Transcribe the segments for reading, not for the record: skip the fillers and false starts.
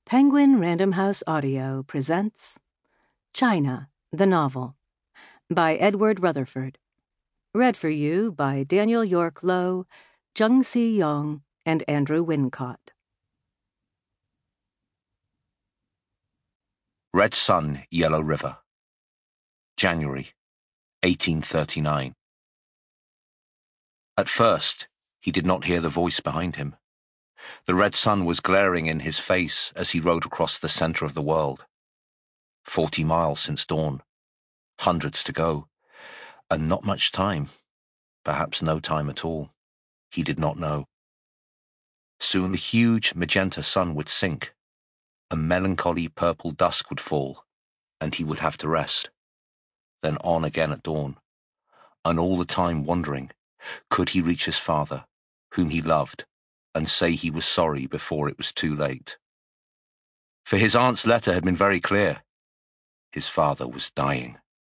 Penguin Random House Audio presents China, the Novel by Edward Rutherford. Read for you by Daniel York Lowe, Jung Si Yong, and Andrew Wincott. Red Sun, Yellow River. January, 1839. At first, he did not hear the voice behind him. The red sun was glaring in his face as he rode across the center of the world. 40 miles since dawn, hundreds to go, and not much time, perhaps no time at all. He did not know. Soon the huge magenta sun would sink, a melancholy purple dusk would fall, and he would have to rest. Then on again at dawn, and all the time wondering, could he reach his father, whom he loved, and say he was sorry before it was too late? For his aunt's letter had been very clear. His father was dying.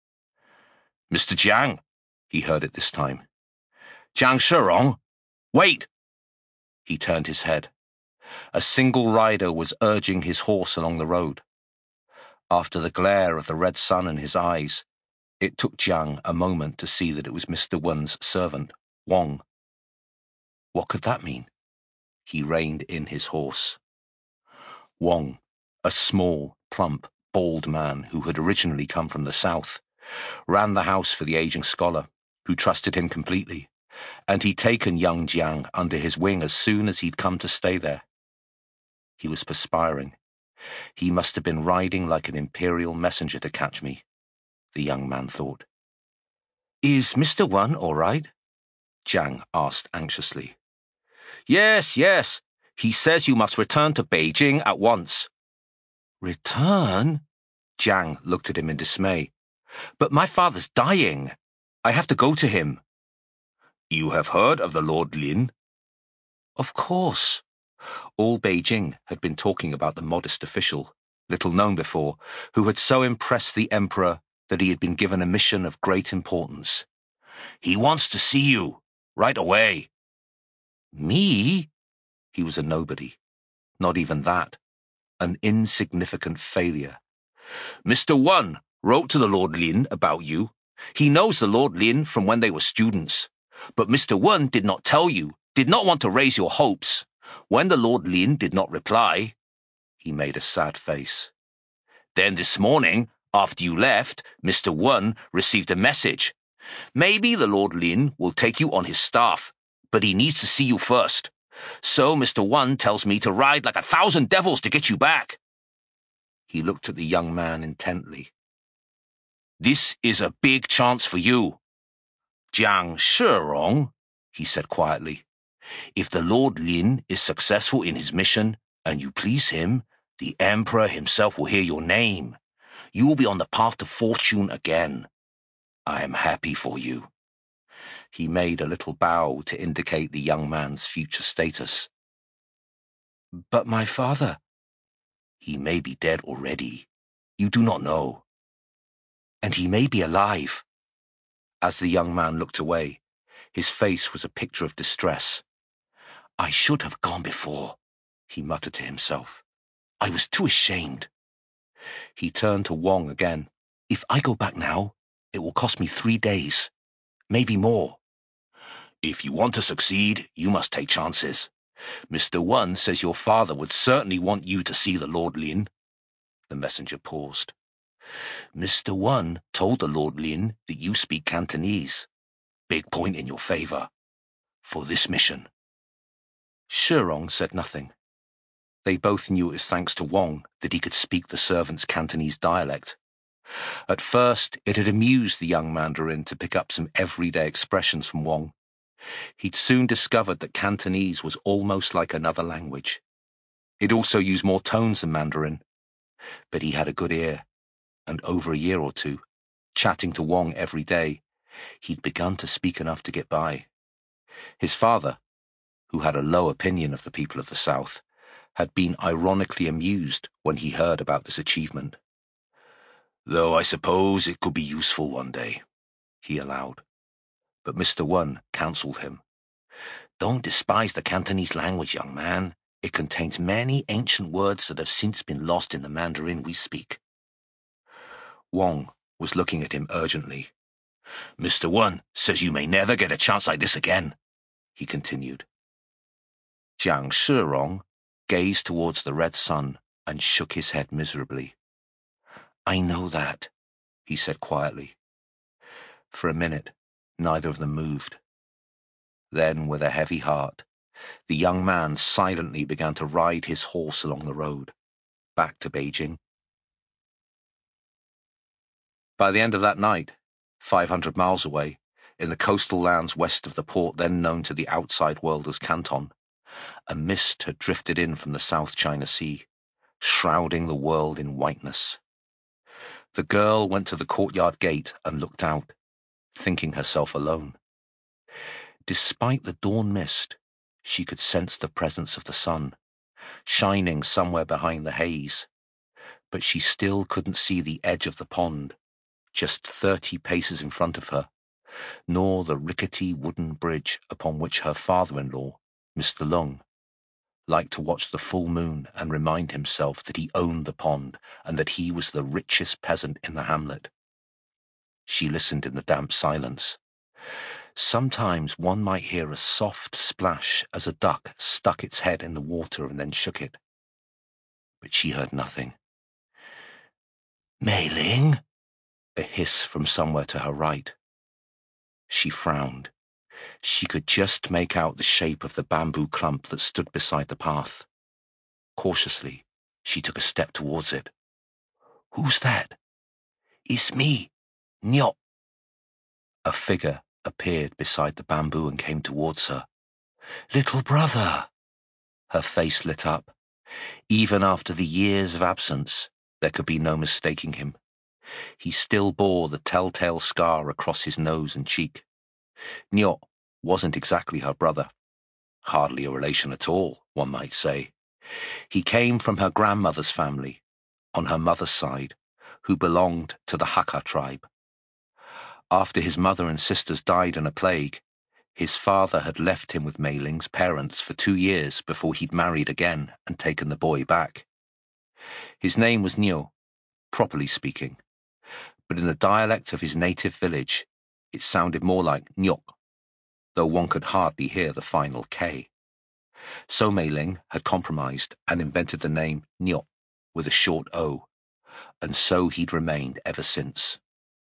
"Mr. Jiang," he heard it this time. "Jiang Shirong, wait!" He turned his head. A single rider was urging his horse along the road. After the glare of the red sun in his eyes, it took Jiang a moment to see that it was Mr. Wen's servant, Wang. What could that mean? He reined in his horse. Wang, a small, plump, bald man who had originally come from the south, ran the house for the aging scholar, who trusted him completely, and he'd taken young Jiang under his wing as soon as he'd come to stay there. He was perspiring. He must have been riding like an imperial messenger to catch me, the young man thought. "Is Mr. Wen all right?" Jiang asked anxiously. Yes. He says you must return to Beijing at once." "Return?" Jiang looked at him in dismay. "But my father's dying. I have to go to him." "You have heard of the Lord Lin?" Of course. All Beijing had been talking about the modest official, little known before, who had so impressed the emperor that he had been given a mission of great importance. "He wants to see you, right away." Me? He was a nobody. Not even that. An insignificant failure. "Mr. Wen wrote to the Lord Lin about you. He knows the Lord Lin from when they were students. But Mr. Wen did not tell you, did not want to raise your hopes. When the Lord Lin did not reply," he made a sad face. "Then this morning, after you left, Mr. Wen received a message. Maybe the Lord Lin will take you on his staff, but he needs to see you first. So Mr. Wen tells me to ride like 1,000 devils to get you back." He looked at the young man intently. "This is a big chance for you. Jiang Shirong," he said quietly. "If the Lord Lin is successful in his mission, and you please him, the emperor himself will hear your name. You will be on the path to fortune again. I am happy for you." He made a little bow to indicate the young man's future status. "But my father—" "He may be dead already. You do not know. And he may be alive." As the young man looked away, his face was a picture of distress. "I should have gone before," he muttered to himself. "I was too ashamed." He turned to Wang again. "If I go back now, it will cost me 3 days, maybe more." "If you want to succeed, you must take chances. Mr. Wen says your father would certainly want you to see the Lord Lin." The messenger paused. "Mr. Wen told the Lord Lin that you speak Cantonese. Big point in your favor. For this mission." Shirong said nothing. They both knew it was thanks to Wang that he could speak the servant's Cantonese dialect. At first, it had amused the young mandarin to pick up some everyday expressions from Wang. He'd soon discovered that Cantonese was almost like another language. It also used more tones than Mandarin. But he had a good ear, and over a year or two, chatting to Wang every day, he'd begun to speak enough to get by. His father, who had a low opinion of the people of the South, had been ironically amused when he heard about this achievement. "Though I suppose it could be useful one day," he allowed. But Mr. Wen counseled him. "Don't despise the Cantonese language, young man. It contains many ancient words that have since been lost in the Mandarin we speak. Wang was looking at him urgently. Mr. Wen says you may never get a chance like this again, he continued. Jiang Shirong gazed towards the red sun and shook his head miserably. I know that, he said quietly. For a minute, neither of them moved. Then, with a heavy heart, the young man silently began to ride his horse along the road, back to Beijing. By the end of that night, 500 miles away, in the coastal lands west of the port then known to the outside world as Canton, a mist had drifted in from the South China Sea, shrouding the world in whiteness. The girl went to the courtyard gate and looked out, thinking herself alone. Despite the dawn mist, she could sense the presence of the sun, shining somewhere behind the haze, but she still couldn't see the edge of the pond, just 30 paces in front of her, nor the rickety wooden bridge upon which her father-in-law, Mr. Lung, liked to watch the full moon and remind himself that he owned the pond and that he was the richest peasant in the hamlet. She listened in the damp silence. Sometimes one might hear a soft splash as a duck stuck its head in the water and then shook it. But she heard nothing. Mei Ling? A hiss from somewhere to her right. She frowned. She could just make out the shape of the bamboo clump that stood beside the path. Cautiously, she took a step towards it. Who's that? It's me, Nyok. A figure appeared beside the bamboo and came towards her. Little brother! Her face lit up. Even after the years of absence, there could be no mistaking him. He still bore the telltale scar across his nose and cheek. Nyok wasn't exactly her brother. Hardly a relation at all, one might say. He came from her grandmother's family, on her mother's side, who belonged to the Hakka tribe. After his mother and sisters died in a plague, his father had left him with Mei Ling's parents for 2 years before he'd married again and taken the boy back. His name was Nyo, properly speaking, but in the dialect of his native village, it sounded more like Nyok, though one could hardly hear the final K. So Mei Ling had compromised and invented the name Nyok with a short O, and so he'd remained ever since.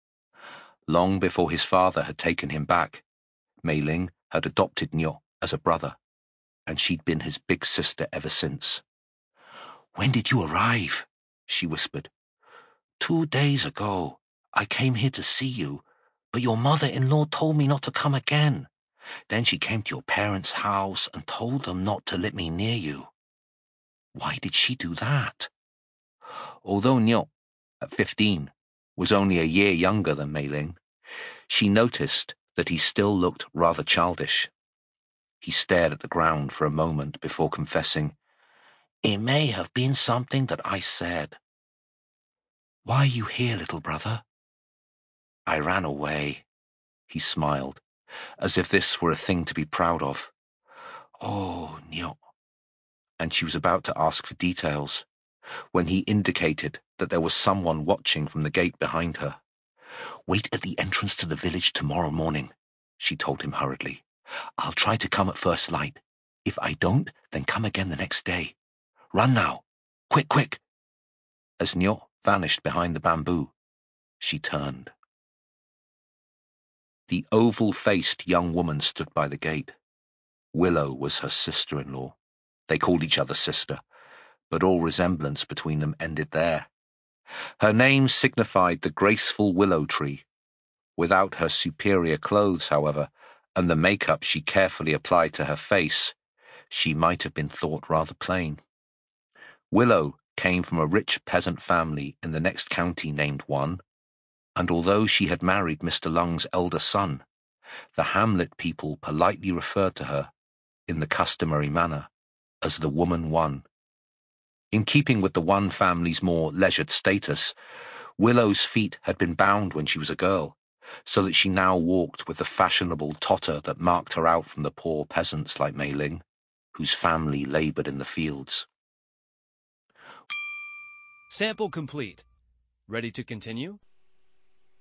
Long before his father had taken him back, Mei Ling had adopted Nyok as a brother, and she'd been his big sister ever since. When did you arrive? She whispered. 2 days ago. I came here to see you, but your mother-in-law told me not to come again. Then she came to your parents' house and told them not to let me near you. Why did she do that? Although Nyok, at 15, was only a year younger than Mei Ling, she noticed that he still looked rather childish. He stared at the ground for a moment before confessing, It may have been something that I said. Why are you here, little brother? I ran away. He smiled, as if this were a thing to be proud of. Oh, Nyok. And she was about to ask for details, when he indicated that there was someone watching from the gate behind her. Wait at the entrance to the village tomorrow morning, she told him hurriedly. I'll try to come at first light. If I don't, then come again the next day. Run now. Quick, quick. As Nyok vanished behind the bamboo, she turned. The oval-faced young woman stood by the gate. Willow was her sister-in-law. They called each other sister, but all resemblance between them ended there. Her name signified the graceful willow tree. Without her superior clothes, however, and the makeup she carefully applied to her face, she might have been thought rather plain. Willow came from a rich peasant family in the next county named Wan, and although she had married Mr. Lung's elder son, the hamlet people politely referred to her, in the customary manner, as the woman Wan. In keeping with the Wan family's more leisured status, Willow's feet had been bound when she was a girl, so that she now walked with the fashionable totter that marked her out from the poor peasants like Mei Ling, whose family labored in the fields. Sample complete. Ready to continue?